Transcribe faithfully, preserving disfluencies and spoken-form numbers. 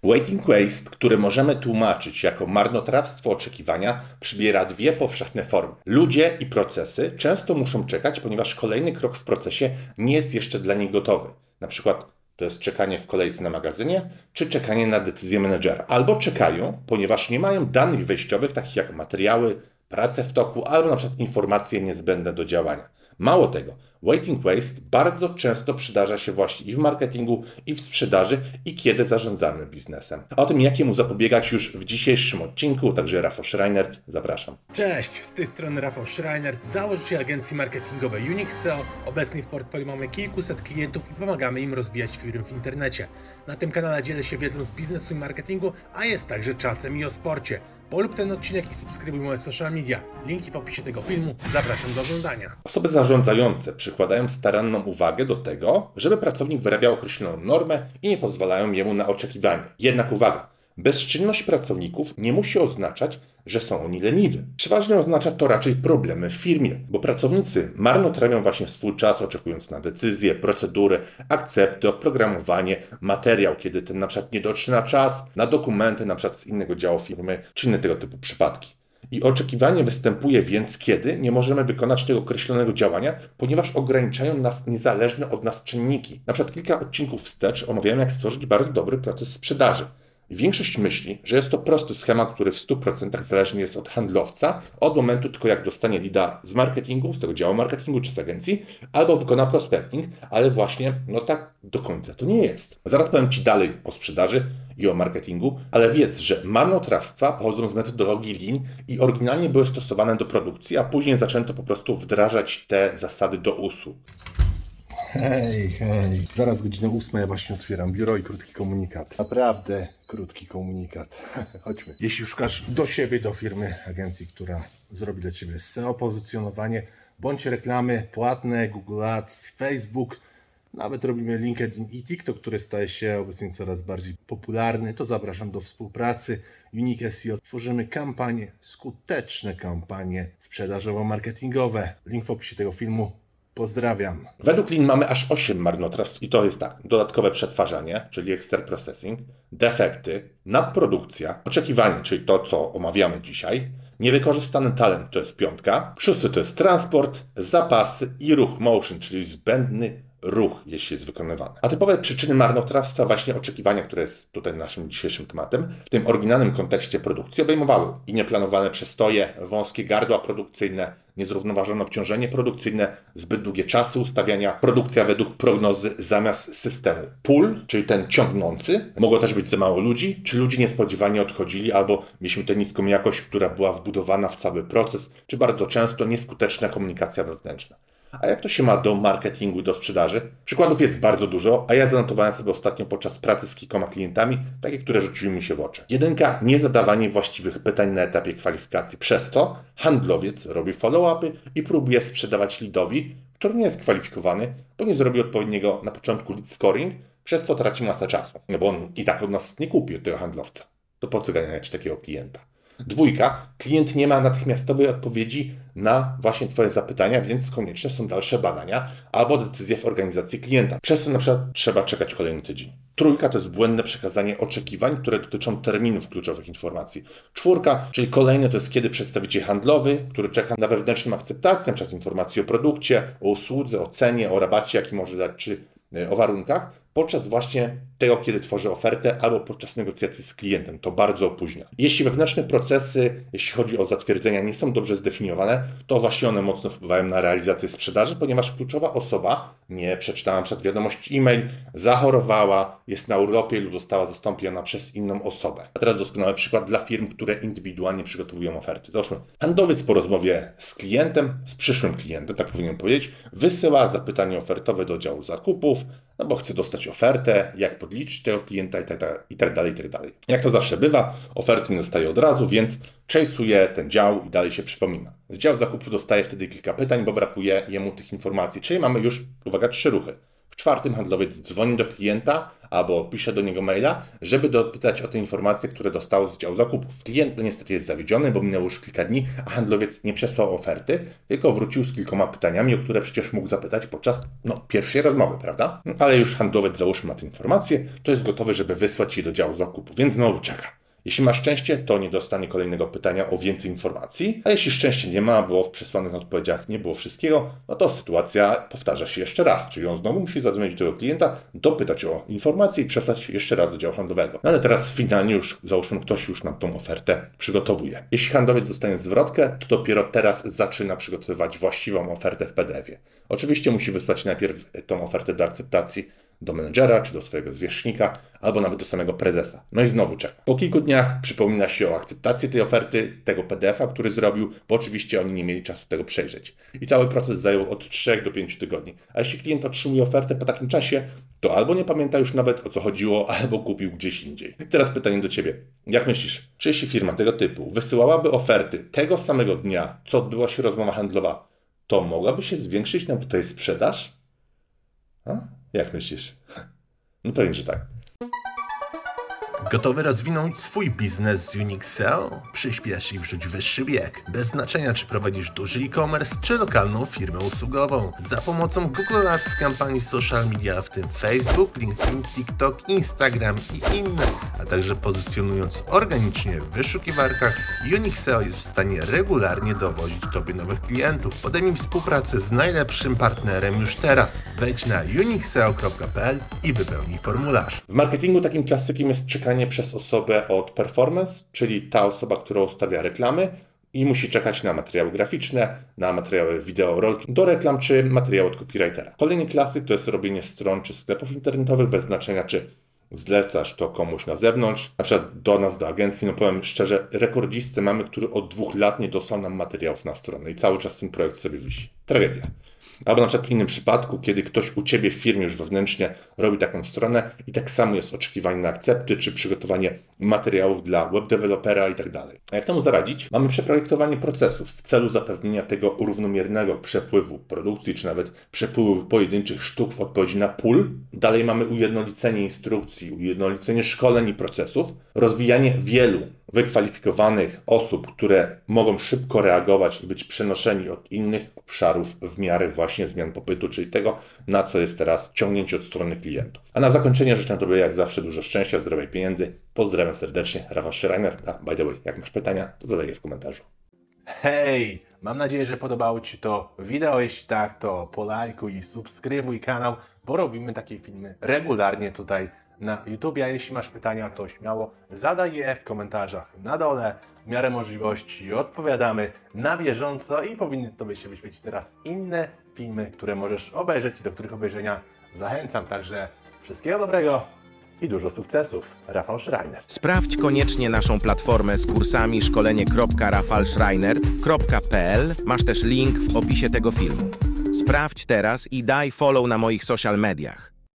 Waiting waste, który możemy tłumaczyć jako marnotrawstwo oczekiwania, przybiera dwie powszechne formy. Ludzie i procesy często muszą czekać, ponieważ kolejny krok w procesie nie jest jeszcze dla nich gotowy. Na przykład to jest czekanie w kolejce na magazynie, czy czekanie na decyzję menedżera. Albo czekają, ponieważ nie mają danych wejściowych, takich jak materiały, prace w toku, albo na przykład informacje niezbędne do działania. Mało tego, waiting waste bardzo często przydarza się właśnie i w marketingu, i w sprzedaży, i kiedy zarządzamy biznesem. A o tym, jak mu zapobiegać, już w dzisiejszym odcinku, także Rafał Schreinert, zapraszam. Cześć, z tej strony Rafał Schreinert, założyciel agencji marketingowej Unix S E O. Obecnie w portfolio mamy kilkuset klientów i pomagamy im rozwijać firmy w internecie. Na tym kanale dzielę się wiedzą z biznesu i marketingu, a jest także czasem i o sporcie. Polub ten odcinek i subskrybuj moje social media. Linki w opisie tego filmu. Zapraszam do oglądania. Osoby zarządzające przykładają staranną uwagę do tego, żeby pracownik wyrabiał określoną normę i nie pozwalają jemu na oczekiwanie. Jednak uwaga, bezczynność pracowników nie musi oznaczać, że są oni leniwi. Przeważnie oznacza to raczej problemy w firmie, bo pracownicy marnotrawią właśnie swój czas, oczekując na decyzje, procedury, akcepty, oprogramowanie, materiał, kiedy ten na przykład nie dotrze na czas, na dokumenty na przykład z innego działu firmy, czy inne tego typu przypadki. I oczekiwanie występuje więc, kiedy nie możemy wykonać tego określonego działania, ponieważ ograniczają nas niezależne od nas czynniki. Na przykład kilka odcinków wstecz omawiałem, jak stworzyć bardzo dobry proces sprzedaży. Większość myśli, że jest to prosty schemat, który w stu procentach zależny jest od handlowca, od momentu tylko jak dostanie leada z marketingu, z tego działu marketingu czy z agencji, albo wykona prospecting, ale właśnie no tak do końca to nie jest. Zaraz powiem Ci dalej o sprzedaży i o marketingu, ale wiedz, że marnotrawstwa pochodzą z metodologii Lean i oryginalnie były stosowane do produkcji, a później zaczęto po prostu wdrażać te zasady do usług. Hej, hej, zaraz godzina ósma, ja właśnie otwieram biuro i krótki komunikat. Naprawdę krótki komunikat. Chodźmy. Jeśli szukasz do siebie, do firmy, agencji, która zrobi dla Ciebie S E O, pozycjonowanie, bądź reklamy płatne, Google Ads, Facebook, nawet robimy LinkedIn i TikTok, który staje się obecnie coraz bardziej popularny, to zapraszam do współpracy. Unix S E O. Tworzymy kampanie, skuteczne kampanie sprzedażowo-marketingowe. Link w opisie tego filmu. Pozdrawiam. Według Lean mamy aż osiem marnotrawstw i to jest tak: dodatkowe przetwarzanie, czyli extra processing, defekty, nadprodukcja, oczekiwanie, czyli to, co omawiamy dzisiaj, niewykorzystany talent, to jest piątka, szósty to jest transport, zapasy i ruch motion, czyli zbędny ruch, jeśli jest wykonywany. A typowe przyczyny marnotrawstwa, właśnie oczekiwania, które jest tutaj naszym dzisiejszym tematem, w tym oryginalnym kontekście produkcji obejmowały i nieplanowane przestoje, wąskie gardła produkcyjne, niezrównoważone obciążenie produkcyjne, zbyt długie czasy ustawiania, produkcja według prognozy zamiast systemu. Pull, czyli ten ciągnący, mogło też być za mało ludzi, czy ludzie niespodziewanie odchodzili, albo mieliśmy tę niską jakość, która była wbudowana w cały proces, czy bardzo często nieskuteczna komunikacja wewnętrzna. A jak to się ma do marketingu, do sprzedaży? Przykładów jest bardzo dużo, a ja zanotowałem sobie ostatnio podczas pracy z kilkoma klientami, takie, które rzuciły mi się w oczy. Jedynka, niezadawanie właściwych pytań na etapie kwalifikacji. Przez to handlowiec robi follow-upy i próbuje sprzedawać leadowi, który nie jest kwalifikowany, bo nie zrobi odpowiedniego na początku lead scoring, przez to traci masę czasu, no bo on i tak od nas nie kupi, od tego handlowca. To po co ganiać takiego klienta? Dwójka, klient nie ma natychmiastowej odpowiedzi na właśnie Twoje zapytania, więc konieczne są dalsze badania albo decyzje w organizacji klienta. Przez to na przykład trzeba czekać kolejny tydzień. Trójka to jest błędne przekazanie oczekiwań, które dotyczą terminów kluczowych informacji. Czwórka, czyli kolejne to jest kiedy przedstawiciel handlowy, który czeka na wewnętrzną akceptację, na przykład informacji o produkcie, o usłudze, o cenie, o rabacie, jaki może dać, czy o warunkach, podczas właśnie tego, kiedy tworzy ofertę albo podczas negocjacji z klientem. To bardzo opóźnia. Jeśli wewnętrzne procesy, jeśli chodzi o zatwierdzenia, nie są dobrze zdefiniowane, to właśnie one mocno wpływają na realizację sprzedaży, ponieważ kluczowa osoba nie przeczytała przed wiadomości e-mail, zachorowała, jest na urlopie lub została zastąpiona przez inną osobę. A teraz doskonały przykład dla firm, które indywidualnie przygotowują oferty. Załóżmy, handlowiec po rozmowie z klientem, z przyszłym klientem, tak powinienem powiedzieć, wysyła zapytanie ofertowe do działu zakupów, no bo chce dostać ofertę, jak podliczyć tego klienta i tak, tak, i tak dalej, i tak dalej. Jak to zawsze bywa, oferty nie dostaje od razu, więc chase'uje ten dział i dalej się przypomina. Z działu zakupów dostaje wtedy kilka pytań, bo brakuje jemu tych informacji, czyli mamy już, uwaga, trzy ruchy. W czwartym handlowiec dzwoni do klienta, albo pisze do niego maila, żeby dopytać o te informacje, które dostał z działu zakupów. Klient niestety jest zawiedziony, bo minęło już kilka dni, a handlowiec nie przesłał oferty, tylko wrócił z kilkoma pytaniami, o które przecież mógł zapytać podczas no, pierwszej rozmowy, prawda? No, ale już handlowiec, załóżmy, ma te informacje, to jest gotowy, żeby wysłać je do działu zakupów, więc znowu czeka. Jeśli ma szczęście, to nie dostanie kolejnego pytania o więcej informacji, a jeśli szczęście nie ma, bo w przesłanych odpowiedziach nie było wszystkiego, no to sytuacja powtarza się jeszcze raz, czyli on znowu musi zadzwonić do tego klienta, dopytać o informacje i przesłać jeszcze raz do działu handlowego. No ale teraz finalnie już, załóżmy, ktoś już nam tą ofertę przygotowuje. Jeśli handlowiec dostanie zwrotkę, to dopiero teraz zaczyna przygotowywać właściwą ofertę w P D F-ie. Oczywiście musi wysłać najpierw tą ofertę do akceptacji do menedżera, czy do swojego zwierzchnika, albo nawet do samego prezesa. No i znowu czeka. Po kilku dniach przypomina się o akceptacji tej oferty, tego P D F-a, który zrobił, bo oczywiście oni nie mieli czasu tego przejrzeć. I cały proces zajął od trzech do pięciu tygodni. A jeśli klient otrzymuje ofertę po takim czasie, to albo nie pamięta już nawet o co chodziło, albo kupił gdzieś indziej. I teraz pytanie do Ciebie. Jak myślisz, czy jeśli firma tego typu wysyłałaby oferty tego samego dnia, co odbyła się rozmowa handlowa, to mogłaby się zwiększyć nam tutaj sprzedaż? A? Jak myślisz? No pewnie, że tak. Gotowy rozwinąć swój biznes z Unix S E O? Przyspiesz i wrzuć wyższy bieg. Bez znaczenia, czy prowadzisz duży e-commerce, czy lokalną firmę usługową. Za pomocą Google Ads, kampanii social media, w tym Facebook, LinkedIn, TikTok, Instagram i inne, a także pozycjonując organicznie w wyszukiwarkach, Unix S E O jest w stanie regularnie dowozić Tobie nowych klientów. Podejmij współpracę z najlepszym partnerem już teraz. Wejdź na unix s e o kropka p l i wypełnij formularz. W marketingu takim klasykiem jest czekanie przez osobę od performance, czyli ta osoba, która ustawia reklamy i musi czekać na materiały graficzne, na materiały wideo, rolki do reklam, czy materiały od copywritera. Kolejny klasyk to jest robienie stron czy sklepów internetowych, bez znaczenia, czy zlecasz to komuś na zewnątrz, na przykład do nas, do agencji. No powiem szczerze, rekordzistę mamy, który od dwóch lat nie dostał nam materiałów na stronę i cały czas ten projekt sobie wisi. Tragedia. Albo na przykład w innym przypadku, kiedy ktoś u Ciebie w firmie już wewnętrznie robi taką stronę i tak samo jest oczekiwanie na akcepty, czy przygotowanie materiałów dla webdewelopera i tak dalej. A jak temu zaradzić? Mamy przeprojektowanie procesów w celu zapewnienia tego równomiernego przepływu produkcji, czy nawet przepływu pojedynczych sztuk w odpowiedzi na pól. Dalej mamy ujednolicenie instrukcji, ujednolicenie szkoleń i procesów, rozwijanie wielu wykwalifikowanych osób, które mogą szybko reagować i być przenoszeni od innych obszarów w miarę właśnie zmian popytu, czyli tego, na co jest teraz ciągnięcie od strony klientów. A na zakończenie życzę Tobie jak zawsze dużo szczęścia, zdrowia i pieniędzy. Pozdrawiam serdecznie, Rafał Schreiner. A by the way, jak masz pytania, to zadaj je w komentarzu. Hej! Mam nadzieję, że podobało Ci to wideo. Jeśli tak, to polajkuj i subskrybuj kanał, bo robimy takie filmy regularnie tutaj na YouTube. A jeśli masz pytania, to śmiało zadaj je w komentarzach na dole. W miarę możliwości odpowiadamy na bieżąco i powinny Tobie się wyświecić teraz inne filmy, które możesz obejrzeć i do których obejrzenia zachęcam. Także wszystkiego dobrego i dużo sukcesów. Rafał Schreiner. Sprawdź koniecznie naszą platformę z kursami szkolenie kropka rafał schreiner kropka p l. Masz też link w opisie tego filmu. Sprawdź teraz i daj follow na moich social mediach.